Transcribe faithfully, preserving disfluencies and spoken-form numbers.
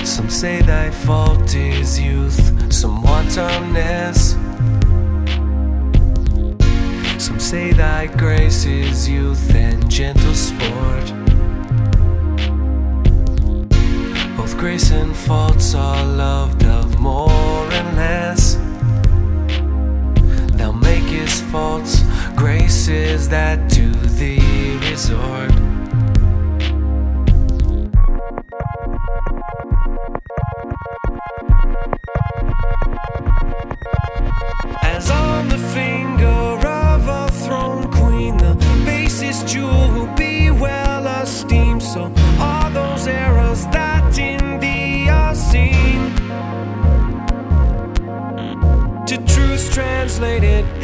Some say thy fault is youth, some wantonness. Some say thy grace is youth and gentle sport. Both grace and faults are loved of more and less. Thou makest faults graces that to thee resort. As on the finger of a throne queen, the basest jewel will be well esteemed. So are those errors that in thee are seen, to truths translated